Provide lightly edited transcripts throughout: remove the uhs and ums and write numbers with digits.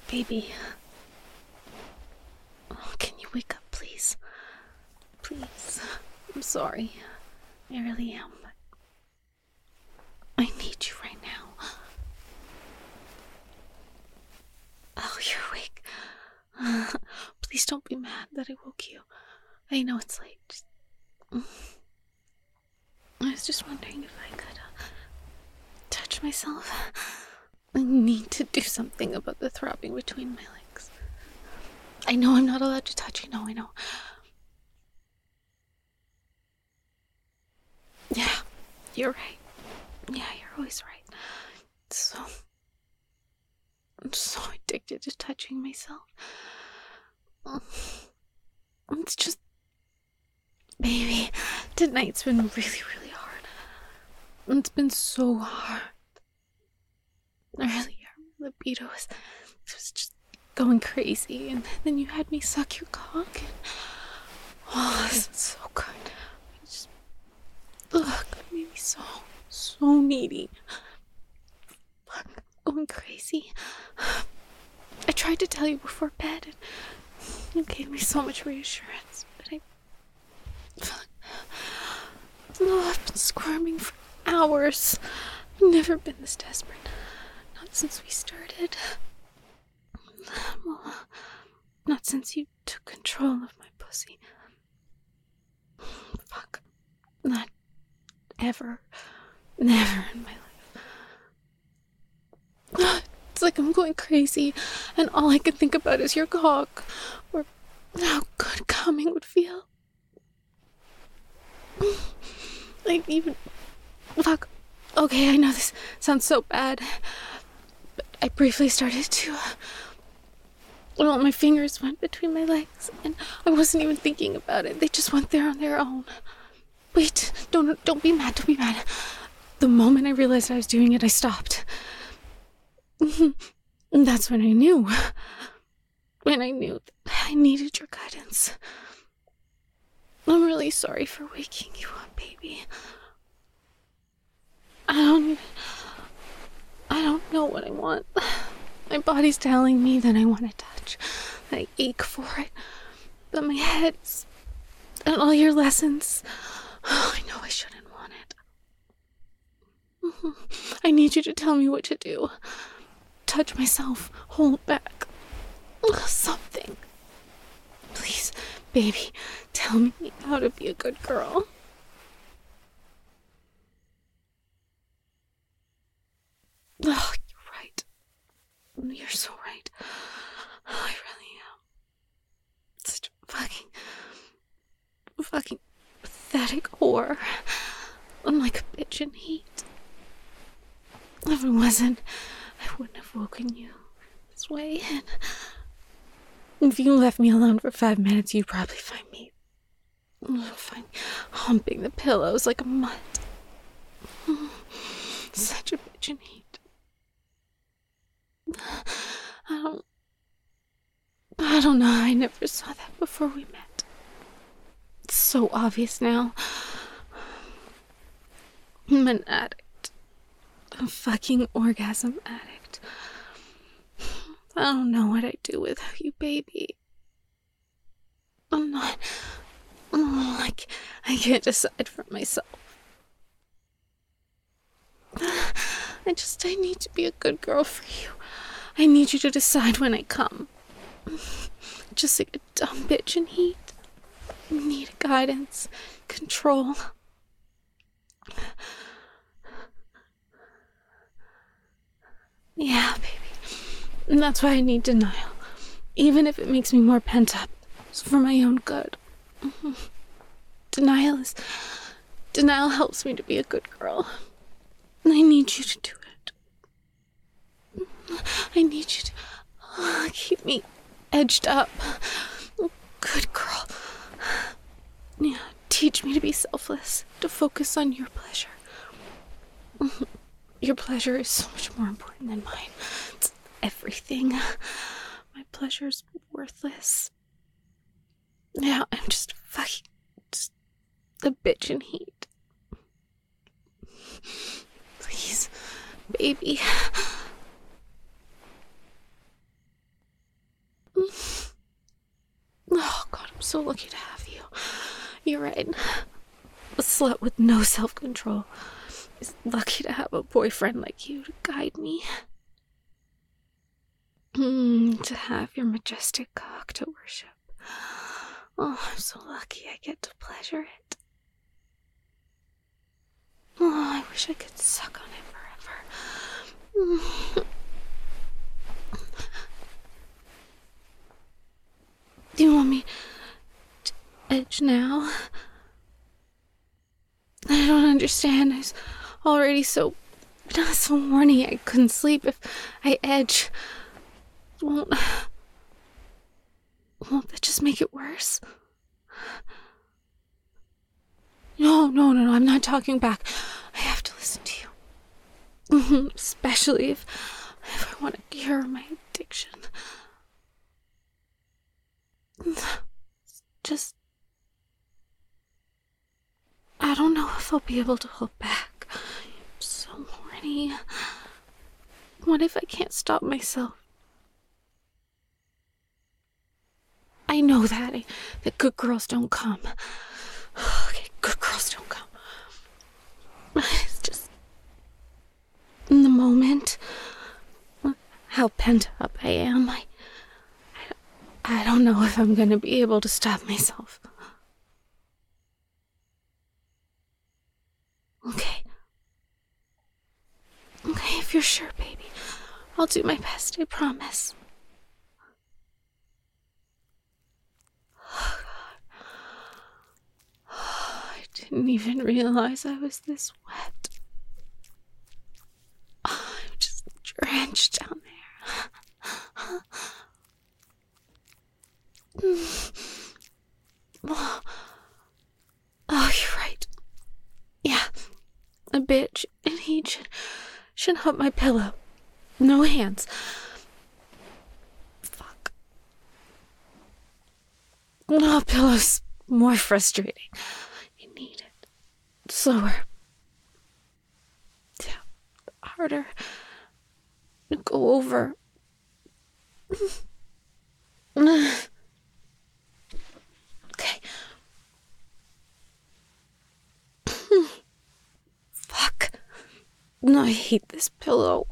Baby. Oh, can you wake up, please? Please. I'm sorry. I really am. But I need you right now. Oh, you're awake. Please don't be mad that I woke you. I know it's late. I was just wondering if I could touch myself. I need to do something about the throbbing between my legs. I know I'm not allowed to touch you. I know. Yeah, you're right. Yeah, you're always right. I'm so addicted to touching myself. It's just, baby, tonight's been really, really hard. It's been so hard. Earlier, libido was just going crazy, and then you had me suck your cock, and this is so good. It made me so needy. Going crazy. I tried to tell you before bed, and you gave me so much reassurance, but I've been squirming for hours. I've never been this desperate. Not since we started. Well, not since you took control of my pussy. Fuck. Not ever. Never in my life. It's like I'm going crazy, and all I can think about is your cock, or how good coming would feel. Like, even... Fuck. Okay, I know this sounds so bad, but I briefly started to... Well, my fingers went between my legs, and I wasn't even thinking about it. They just went there on their own. Wait, don't be mad, don't be mad. The moment I realized I was doing it, I stopped. And that's when I knew. When I knew that I needed your guidance. I'm really sorry for waking you up, baby. I don't know what I want. My body's telling me that I want to touch. I ache for it. But my head's... And all your lessons... I know I shouldn't want it. I need you to tell me what to do. Touch myself. Hold back. Something. Please, baby, tell me how to be a good girl. Oh, you're right. You're so right. I really am. Such a fucking pathetic whore. I'm like a bitch in heat. If it wasn't, I wouldn't have woken you this way. And if you left me alone for 5 minutes, you'd probably find me humping the pillows like a mutt. Such a bitch in heat. I don't know. I never saw that before we met. It's so obvious now. I'm an addict. A fucking orgasm addict. I don't know what I'd do without you, baby. I'm not... Like, I can't decide for myself. I need to be a good girl for you. I need you to decide when I come. Just like a dumb bitch in heat. I need guidance, control. Yeah, baby. And that's why I need denial. Even if it makes me more pent up. It's for my own good. Denial helps me to be a good girl. And I need you to do it. I need you to keep me edged up. Good girl. Yeah, teach me to be selfless, to focus on your pleasure. Your pleasure is so much more important than mine. It's everything. My pleasure's worthless. Yeah, I'm just a bitch in heat. Please, baby. Oh, God, I'm so lucky to have you. You're right. A slut with no self-control is lucky to have a boyfriend like you to guide me. To have your majestic cock to worship. Oh, I'm so lucky I get to pleasure it. Oh, I wish I could suck on it forever. Do you want me to edge now? I don't understand. I was already so horny I couldn't sleep. If I edge, won't that just make it worse? No, I'm not talking back. I have to listen to you. Especially if I want to cure my addiction. Just... I don't know if I'll be able to hold back. I'm so horny. What if I can't stop myself? I know that good girls don't come. Okay, good girls don't come. It's just... in the moment, how pent up I am, I don't know if I'm gonna be able to stop myself. Okay, if you're sure, baby, I'll do my best, I promise. Oh, God. I didn't even realize I was this wet. Oh, I'm just drenched down there. Oh, you're right. Yeah, a bitch, and he should help my pillow. No hands. Fuck. No, pillow's more frustrating. I need it. Slower. Yeah, harder. Go over. Okay. Fuck. No, I hate this pillow.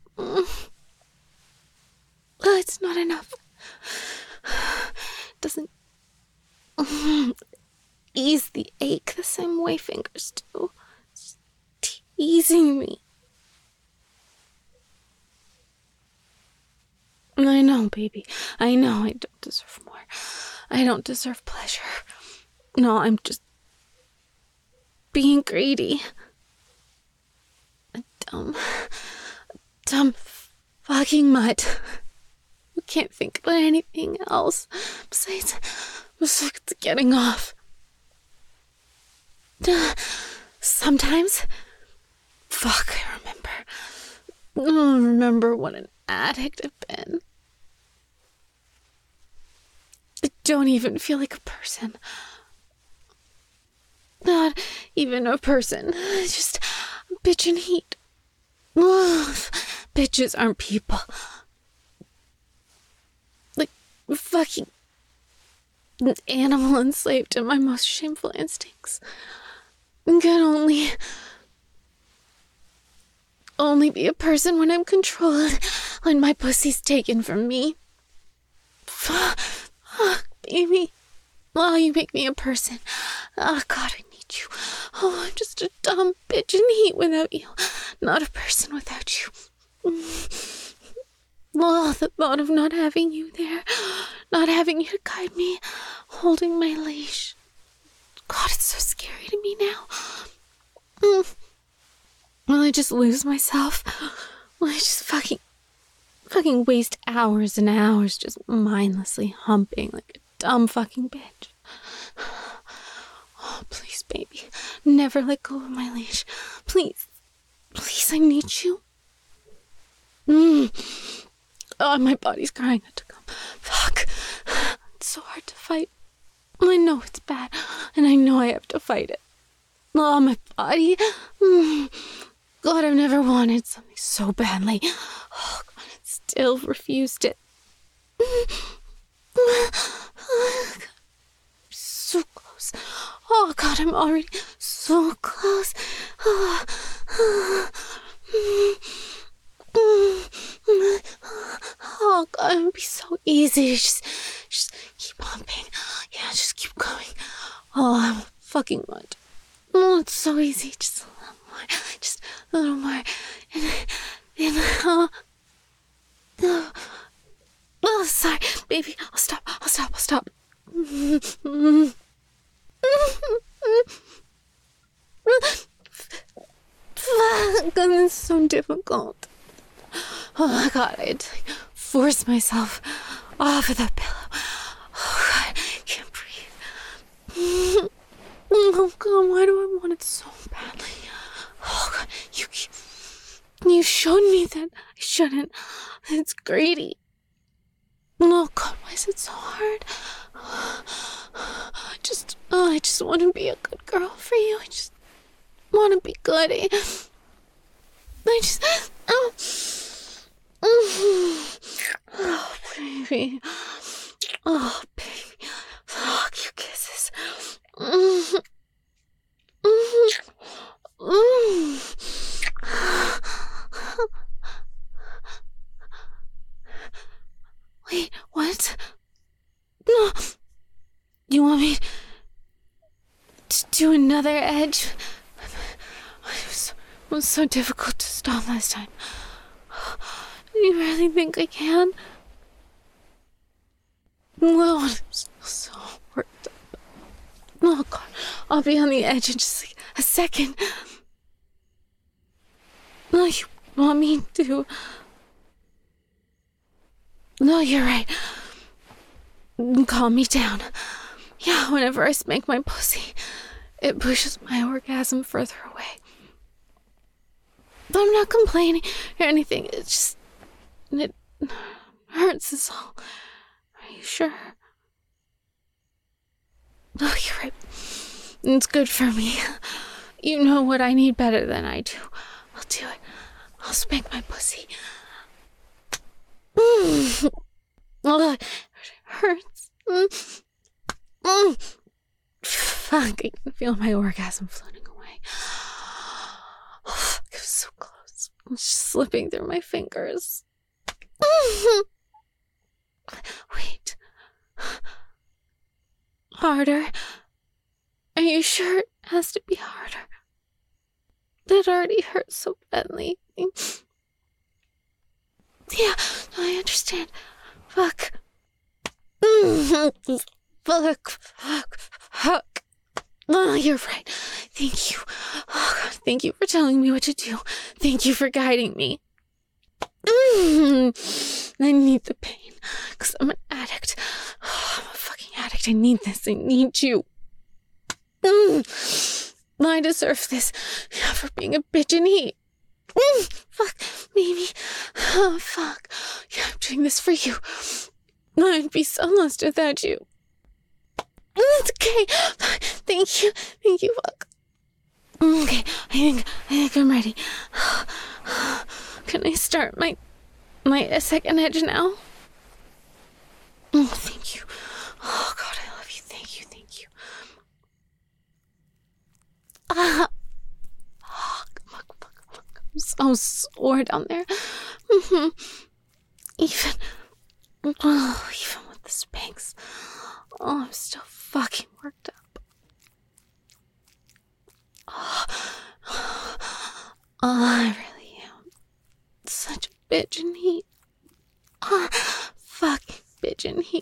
It's not enough. Doesn't ease the ache the same way fingers do. It's teasing me. I know, baby. I know I don't deserve more. I don't deserve pleasure. No, I'm just being greedy. A dumb fucking mutt. I can't think about anything else besides getting off. Sometimes, fuck, I remember what an addict I've been. I don't even feel like a person. Not even a person. Just bitch and heat. Ugh, bitches aren't people. Like fucking an animal enslaved to my most shameful instincts. Can only be a person when I'm controlled, when my pussy's taken from me. Fuck, baby. Oh, you make me a person. Oh, God, I need you. Oh, I'm just a dumb bitch in heat without you. Not a person without you. Oh, the thought of not having you there, not having you to guide me, holding my leash. God, it's so scary to me now. Will I just lose myself? Will I just fucking waste hours and hours just mindlessly humping like a dumb fucking bitch? Oh, please, baby, never let go of my leash. Please, I need you. Oh, my body's crying out to come. Fuck. It's so hard to fight. I know it's bad, and I know I have to fight it. Oh, my body. God, I've never wanted something so badly. Oh, God, it still refused it. So close. Oh God, I'm already so close. Oh God, it would be so easy. Just keep pumping. Yeah, just keep going. Oh, I'm fucking much. Oh, it's so easy. Just a little more. Just a little more. And oh, sorry, baby. I'll stop. God, it's so difficult. Oh my God, I had to force myself off of that pillow. Oh God, I can't breathe. Oh God, why do I want it so badly? Oh God, you showed me that I shouldn't. It's greedy. Oh God, why is it so hard? I just want to be a good girl for you. I just want to be good. Oh, baby. Oh, baby. Fuck your kisses. Wait, what? No. You want me to do another edge? It was so difficult to stop last time. Do you really think I can? Well, I'm so worked up. Oh God, I'll be on the edge in just like a second. No, you want me to? No, you're right. Calm me down. Yeah, whenever I spank my pussy, it pushes my orgasm further away. I'm not complaining or anything. It hurts is all. Are you sure? Oh, you're right. It's good for me. You know what I need better than I do. I'll do it. I'll spank my pussy. Oh, it hurts. Fuck, I can feel my orgasm floating away. Oh, it was so close. It's just slipping through my fingers. Wait. Harder. Are you sure it has to be harder? That already hurts so badly. Yeah, I understand. Fuck. Fuck. Oh, you're right. Thank you. Oh, God, thank you for telling me what to do. Thank you for guiding me. I need the pain, because I'm an addict. Oh, I'm a fucking addict. I need this. I need you. I deserve this for being a bitch in heat. Fuck, baby. Oh, fuck. Yeah, I'm doing this for you. I'd be so lost without you. It's okay. Thank you. Fuck. Okay, I think I'm ready. Can I start my second edge now? Oh, thank you. Oh God, I love you. Thank you. Fuck. I'm so sore down there. Even with the spanks. Oh, I'm still fucking worked up. Oh, I really am such a bitch in heat. Fucking bitch in heat.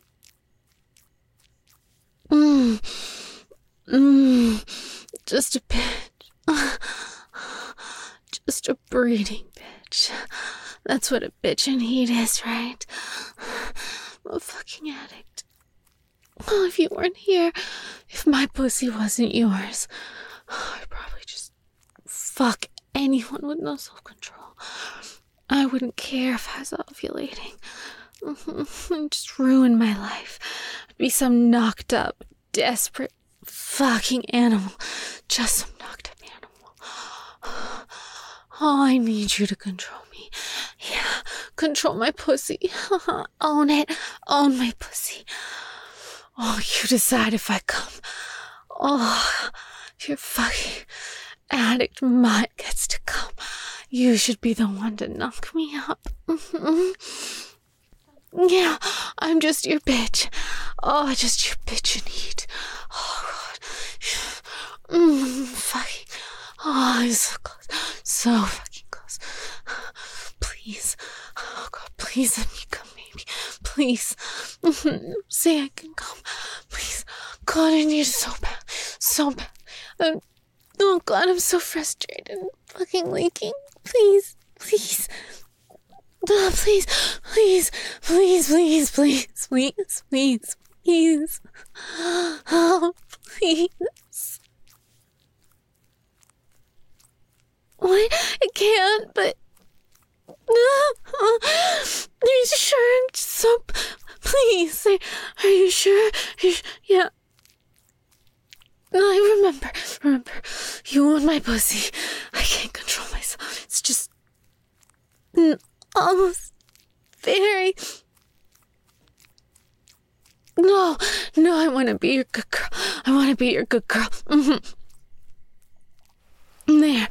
Just a bitch. Just a breeding bitch. That's what a bitch in heat is, right? I'm a fucking addict. Oh, if you weren't here, if my pussy wasn't yours, I'd probably just fuck anyone with no self-control. I wouldn't care if I was ovulating. I'd just ruin my life. I'd be some knocked up, desperate fucking animal. Just some knocked up animal. Oh, I need you to control me. Yeah, control my pussy. Own it. Own my pussy. Oh, you decide if I come. Oh, your fucking addict mutt gets to come. You should be the one to knock me up. Yeah, I'm just your bitch. Oh, just your bitch and heat. Oh, God. Fucking. Oh, I'm so close. So fucking close. Please. Oh, God, please let me come, baby. Please. Say I can come. Please. God, I need it so bad. So bad. Oh, God, I'm so frustrated and fucking leaking. Please. Please. Oh, please, please, please, please, please, please, please, please. Oh, please. What? I can't, but... Are you sure? So... Please, are you sure? Yeah. I remember. You want my pussy. I can't control myself. It's just... almost very... No, I want to be your good girl. I want to be your good girl. There.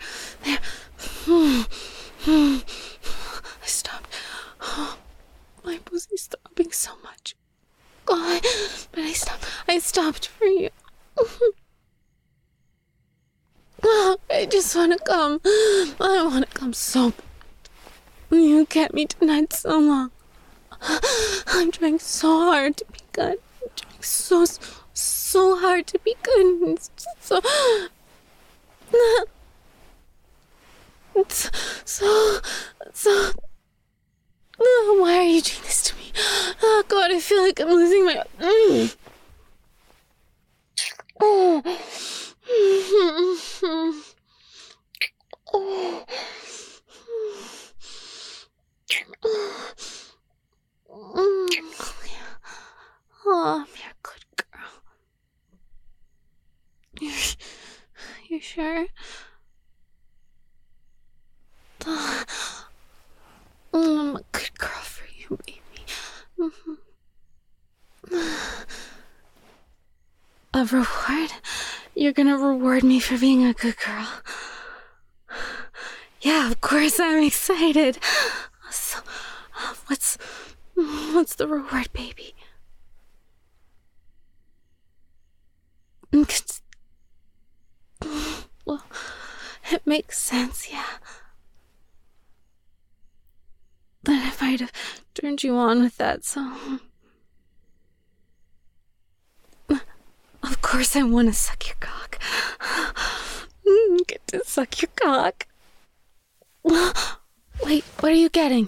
I stopped. My pussy's throbbing so much. God, but I stopped for you. I just want to come. I want to come so bad. You kept me tonight so long. I'm trying so hard to be good. I'm trying so hard to be good. It's just so... Why are you doing this to me? Oh, God, I feel like I'm losing my... Oh, you're a good girl. You sure? I'm a good girl for you, baby. A reward? You're gonna reward me for being a good girl? Yeah, of course I'm excited. So, what's the reward, baby? Well, it makes sense, yeah. Then I might have turned you on with that, so... Of course I want to suck your cock. Get to suck your cock. Wait, what are you getting?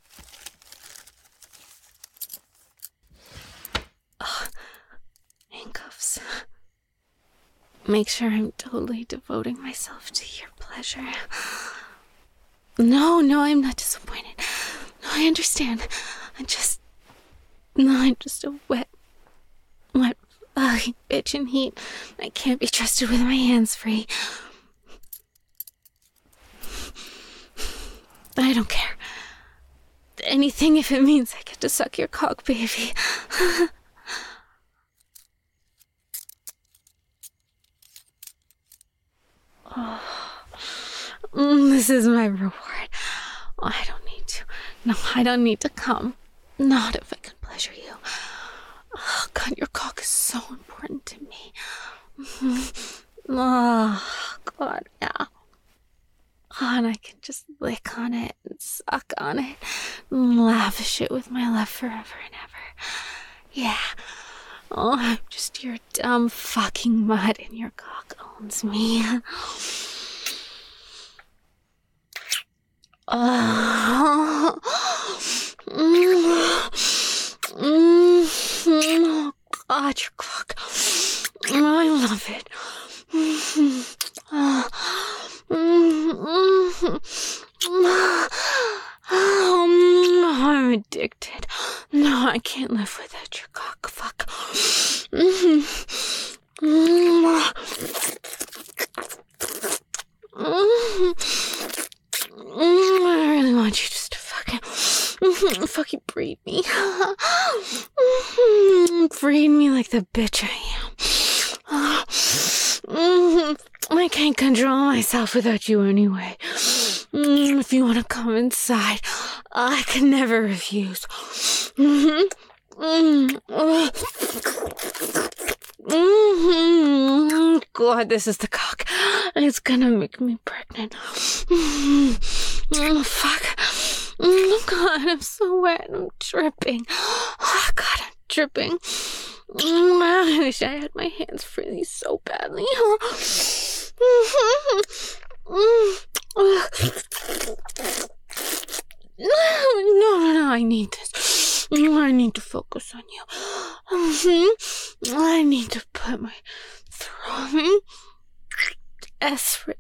Handcuffs. Make sure I'm totally devoting myself to your pleasure. No, I'm not disappointed. No, I understand. I'm just a wet bitch in heat. I can't be trusted with my hands free. But I don't care. Anything if it means I get to suck your cock, baby. This is my reward. Oh, I don't need to. No, I don't need to come. Not if I can pleasure you. Oh, God, your cock is so important to me. Oh, God, yeah. Oh, and I can just lick on it and suck on it and lavish it with my love forever and ever. Yeah. Oh, I'm just your dumb fucking mud and your cock owns me. Oh, God, your cock. I love it. I'm addicted. No, I can't live without your cock. Fuck. I really want you just to fucking... Fucking breed me. Breed me like the bitch I am. I can't control myself without you anyway. If you want to come inside, I can never refuse. God, this is the cock. It's gonna make me pregnant. Fuck. God, I'm so wet. I'm dripping. Oh, God, I'm dripping. I wish I had my hands free so badly. No, I need this. I need to focus on you. I need to put my throbbing desperate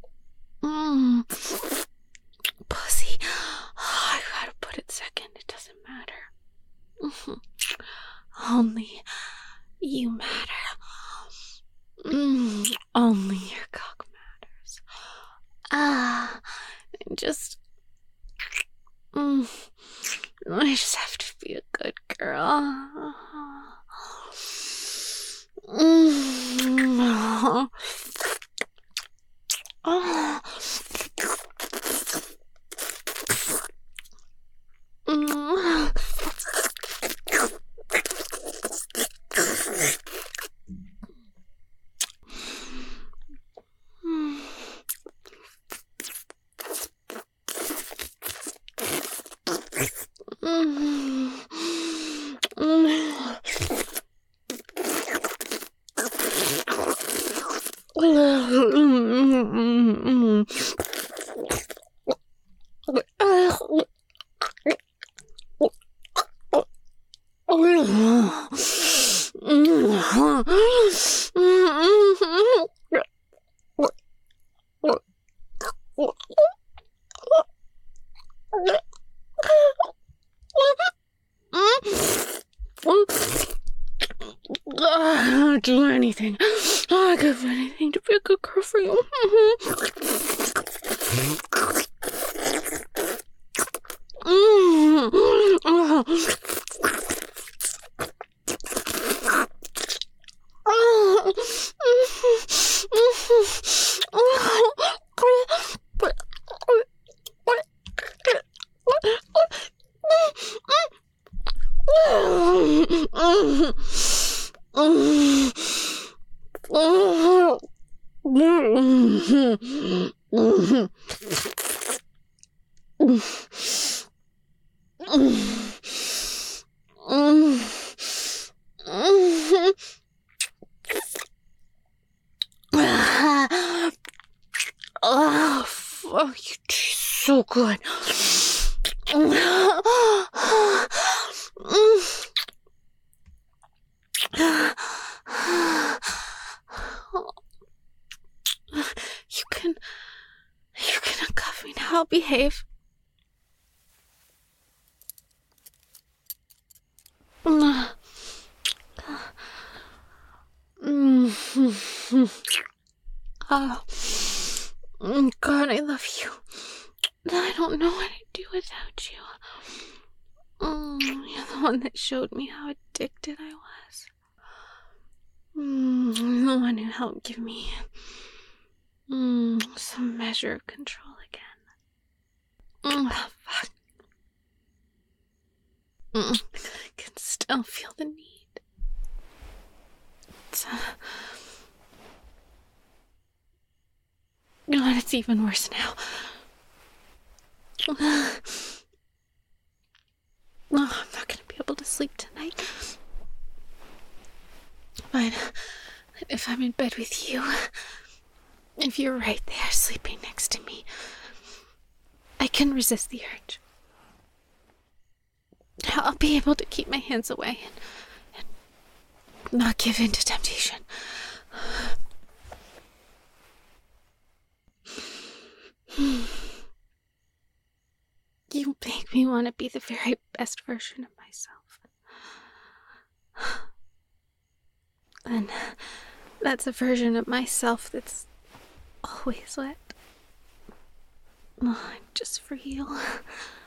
pussy. I gotta put it second. It doesn't matter. Only you matter. Only your cock matters. Just I just have to be a good girl. I'll do anything. I'll give anything to be a good girl for you. Oh, fuck, you taste so good. You can uncuff me now. I'll behave. Oh, God, I love you. I don't know what I'd do without you. You're the one that showed me how addicted I was. You're the one who helped give me some measure of control again. Fuck. I can still feel the need. God, it's even worse now. I'm not gonna be able to sleep tonight. But if I'm in bed with you, if you're right there sleeping next to me, I can resist the urge. I'll be able to keep my hands away and not give in to temptation. You make me want to be the very best version of myself. And that's a version of myself that's always wet. Oh, just for you.